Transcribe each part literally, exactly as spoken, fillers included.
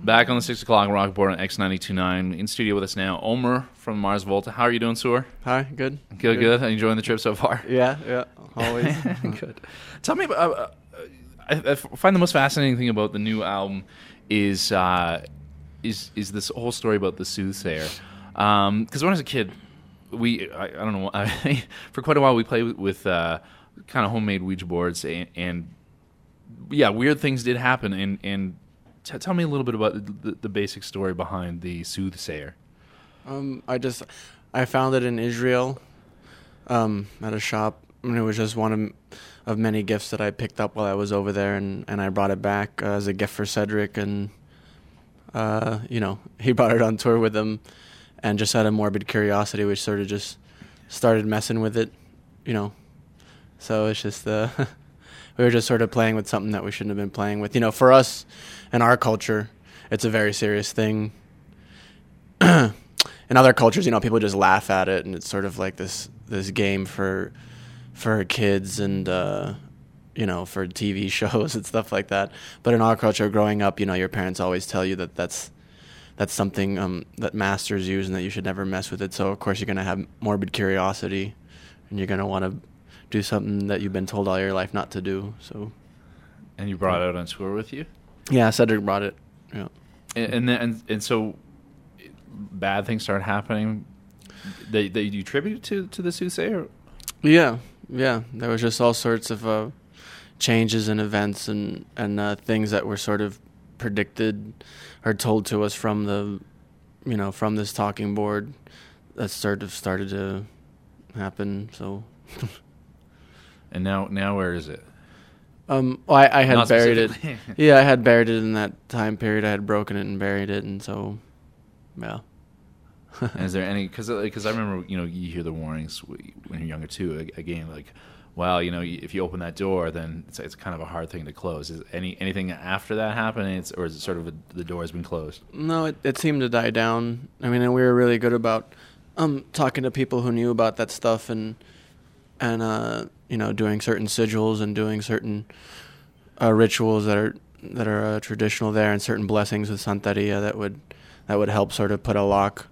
Back on the six o'clock rock board on X ninety-two point nine. In studio with us now, Omer from Mars Volta. How are you doing, Suar? Hi, good. Good, good. good. Enjoying the trip so far? Yeah, yeah, always. Good. Tell me about. Uh, I, I find the most fascinating thing about the new album is uh, is is this whole story about the soothsayer. Because um, when I was a kid, we I, I don't know I, for quite a while we played with uh, kind of homemade Ouija boards and, and yeah, weird things did happen and and. T- tell me a little bit about the, the basic story behind the soothsayer. Um, I just, I found it in Israel, um, at a shop, and it was just one of, of many gifts that I picked up while I was over there, and, and I brought it back uh, as a gift for Cedric, and, uh, you know, he brought it on tour with him, and just had a morbid curiosity, which sort of just started messing with it, you know, so it's just, uh... we were just sort of playing with something that we shouldn't have been playing with. You know, for us, in our culture, it's a very serious thing. In other cultures, you know, people just laugh at it, and it's sort of like this this game for for kids and, uh, you know, for T V shows and stuff like that. But in our culture, growing up, you know, your parents always tell you that that's, that's something um, that masters use and that you should never mess with it. So, of course, you're going to have morbid curiosity, and you're going to want to do something that you've been told all your life not to do. So, and you brought it out on tour with you? Yeah, Cedric brought it. Yeah, and and, then, and, and so bad things started happening. That that you attribute to to the soothsayer? Yeah, yeah. There was just all sorts of uh, changes and events and and uh, things that were sort of predicted or told to us from the, you know, from this talking board that sort of started to happen. So. And now, now where is it? Um, well, I, I had Not buried it. Yeah, I had buried it in that time period. I had broken it and buried it, and so, yeah. And is there any? Because because I remember, you know, you hear the warnings when you're younger too. Again, like, well, you know, if you open that door, then it's, it's kind of a hard thing to close. Is any anything after that happening, it's, or is it sort of a, the door has been closed? No, it, it seemed to die down. I mean, and we were really good about um talking to people who knew about that stuff and and uh. you know, doing certain sigils and doing certain uh, rituals that are that are uh, traditional there, and certain blessings with Santeria that would that would help sort of put a lock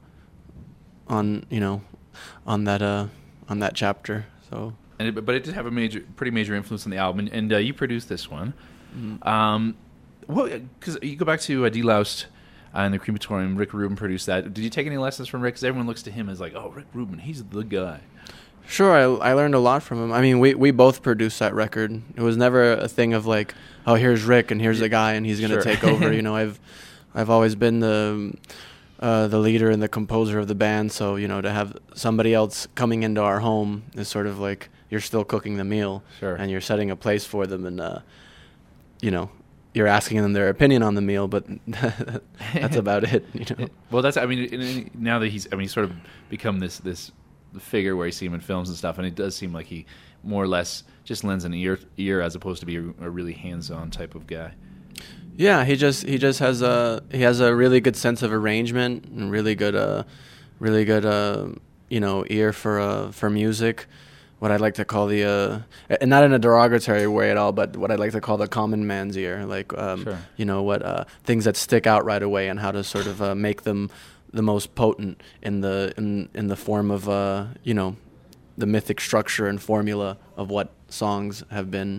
on, you know, on that uh on that chapter. So, and it, but it did have a major, pretty major influence on the album, and, and uh, you produced this one. Mm-hmm. Um, well, because you go back to uh, Deloused uh, in the crematorium, Rick Rubin produced that. Did you take any lessons from Rick? Because everyone looks to him as like, oh, Rick Rubin, he's the guy. Sure, I I learned a lot from him. I mean, we, we both produced that record. It was never a thing of like, oh, here's Rick and here's the guy and he's going to sure. take over. You know, I've I've always been the uh, the leader and the composer of the band. So, you know, to have somebody else coming into our home is sort of like you're still cooking the meal, sure. and you're setting a place for them, and uh, you know, you're asking them their opinion on the meal, but that's about it. You know. Well, that's I mean, in, in, now that he's I mean, he's sort of become this this. figure where you see him in films and stuff, and it does seem like he more or less just lends an ear ear as opposed to be a, a really hands-on type of guy. Yeah, he just he just has a he has a really good sense of arrangement and really good uh really good uh you know ear for uh for music. What I'd like to call the uh and not in a derogatory way at all, but what I'd like to call the common man's ear, like um sure. you know what uh things that stick out right away and how to sort of uh, make them the most potent in the in in the form of uh you know the mythic structure and formula of what songs have been.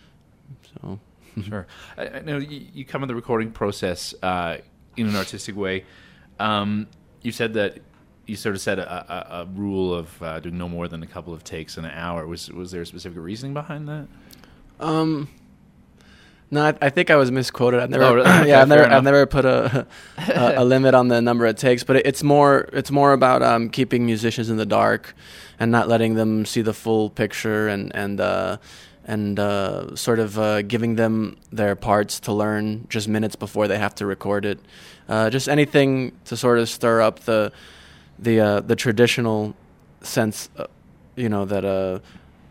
So sure, I, I know you, you come in the recording process uh, in an artistic way. Um, you said that you sort of set a, a, a rule of uh, doing no more than a couple of takes in an hour. Was was there a specific reasoning behind that? Um. No, I, I think I was misquoted. I've never, oh, really? Okay, yeah, I've never, enough. I've never put a, a a limit on the number of takes. But it, it's more, it's more about um, keeping musicians in the dark, and not letting them see the full picture, and and uh, and uh, sort of uh, giving them their parts to learn just minutes before they have to record it. Uh, just anything to sort of stir up the the uh, the traditional sense, uh, you know, that uh.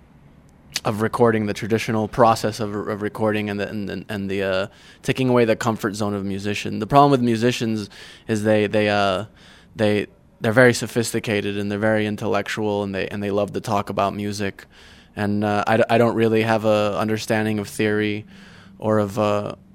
of recording, the traditional process of, of recording, and the and, and the uh, taking away the comfort zone of musician. The problem with musicians is they they uh they they're very sophisticated and they're very intellectual, and they and they love to talk about music, and uh, I, I don't really have a understanding of theory or of uh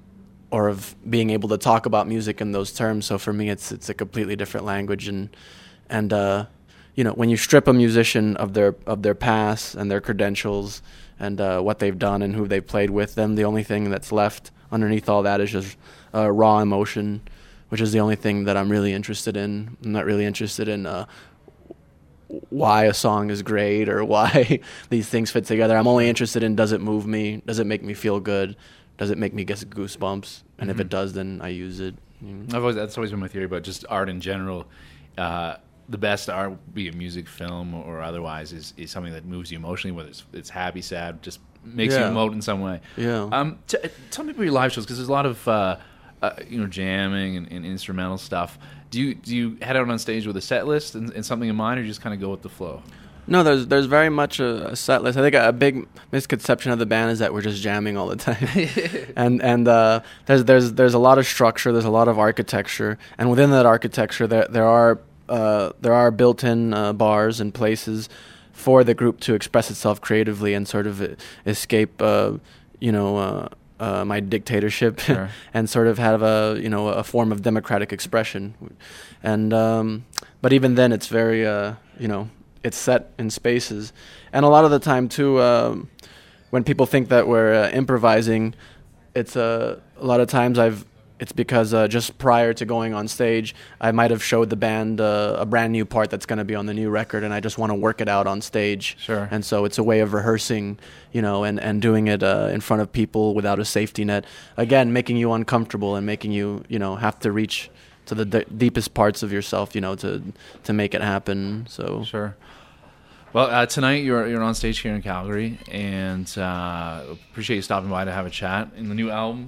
or of being able to talk about music in those terms. So for me, it's it's a completely different language, and and uh, you know, when you strip a musician of their of their past and their credentials and uh, what they've done and who they've played with, then the only thing that's left underneath all that is just uh, raw emotion, which is the only thing that I'm really interested in. I'm not really interested in uh, why a song is great or why these things fit together. I'm only interested in, does it move me? Does it make me feel good? Does it make me get goosebumps? And mm-hmm. if it does, then I use it. Mm. I've always, that's always been my theory about just art in general. Uh, the best art, be it music, film, or otherwise, is, is something that moves you emotionally, whether it's, it's happy, sad, just makes yeah. you emote in some way. Yeah. Um, t- tell me about your live shows, because there's a lot of uh, uh, you know jamming and, and instrumental stuff. Do you do you head out on stage with a set list and, and something in mind, or you just kind of go with the flow? No, there's there's very much a, a set list. I think a, a big misconception of the band is that we're just jamming all the time, and and uh, there's there's there's a lot of structure, there's a lot of architecture, and within that architecture, there there are uh, there are built-in uh, bars and places for the group to express itself creatively and sort of escape, uh, you know. Uh, Uh, my dictatorship, sure. and sort of have a you know a form of democratic expression, and um, but even then it's very uh, you know it's set in spaces, and a lot of the time too, um, when people think that we're uh, improvising, it's uh, a lot of times I've it's because uh, just prior to going on stage, I might have showed the band uh, a brand new part that's going to be on the new record, and I just want to work it out on stage. Sure. And so it's a way of rehearsing, you know, and, and doing it uh, in front of people without a safety net. Again, making you uncomfortable and making you, you know, have to reach to the d- deepest parts of yourself, you know, to to make it happen. So sure. Well, uh, tonight you're you're on stage here in Calgary, and uh, appreciate you stopping by to have a chat. In the new album.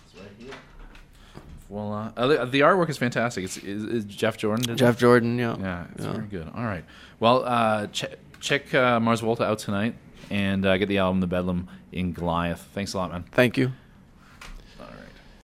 Voila. Uh, the, the artwork is fantastic. It's, is, is Jeff Jordan? Did Jeff it? Jordan, yeah. Yeah, it's yeah. very good. All right. Well, uh, ch- check uh, Mars Volta out tonight and uh, get the album The Bedlam in Goliath. Thanks a lot, man. Thank you.